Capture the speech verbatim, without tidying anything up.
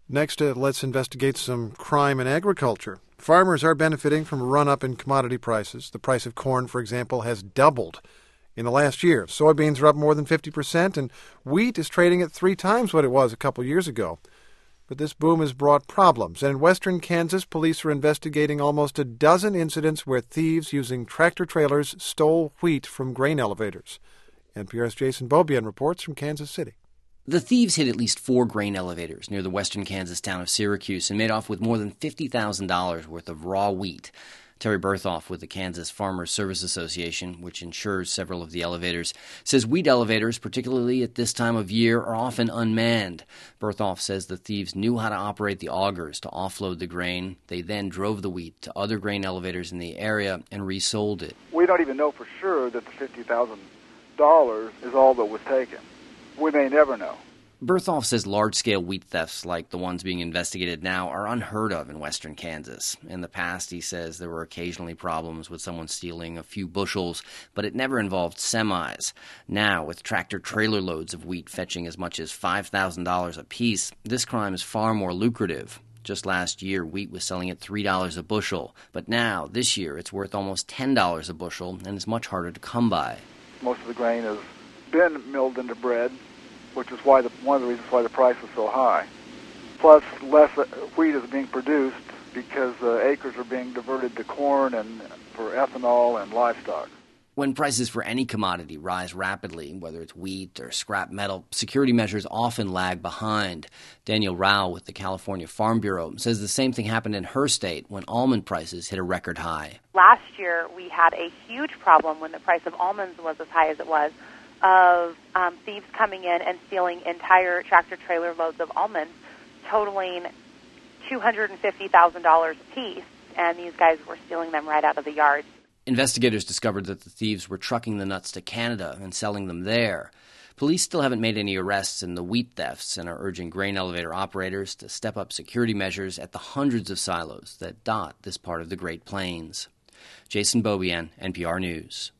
Next, uh, let's investigate some crime in agriculture. Farmers are benefiting from a run-up in commodity prices. The price of corn, for example, has doubled in the last year. Soybeans are up more than fifty percent, and wheat is trading at three times what it was a couple years ago. But this boom has brought problems, and in western Kansas, police are investigating almost a dozen incidents where thieves using tractor-trailers stole wheat from grain elevators. N P R's Jason Beaubien reports from Kansas City. The thieves hit at least four grain elevators near the western Kansas town of Syracuse and made off with more than fifty thousand dollars worth of raw wheat. Terry Berthoff with the Kansas Farmers Service Association, which insures several of the elevators, says wheat elevators, particularly at this time of year, are often unmanned. Berthoff says the thieves knew how to operate the augers to offload the grain. They then drove the wheat to other grain elevators in the area and resold it. We don't even know for sure that the fifty thousand dollars is all that was taken. We may never know. Berthoff says large-scale wheat thefts like the ones being investigated now are unheard of in western Kansas. In the past, he says, there were occasionally problems with someone stealing a few bushels, but it never involved semis. Now, with tractor-trailer loads of wheat fetching as much as five thousand dollars apiece, this crime is far more lucrative. Just last year, wheat was selling at three dollars a bushel, but now, this year, it's worth almost ten dollars a bushel and is much harder to come by. Most of the grain has been milled into bread, which is why the, one of the reasons why the price is so high. Plus, less wheat is being produced because uh, acres are being diverted to corn and for ethanol and livestock. When prices for any commodity rise rapidly, whether it's wheat or scrap metal, security measures often lag behind. Daniel Rao with the California Farm Bureau says the same thing happened in her state when almond prices hit a record high. Last year, we had a huge problem when the price of almonds was as high as it was, of um, thieves coming in and stealing entire tractor-trailer loads of almonds, totaling two hundred fifty thousand dollars apiece, and these guys were stealing them right out of the yards. Investigators discovered that the thieves were trucking the nuts to Canada and selling them there. Police still haven't made any arrests in the wheat thefts and are urging grain elevator operators to step up security measures at the hundreds of silos that dot this part of the Great Plains. Jason Beaubien, N P R News.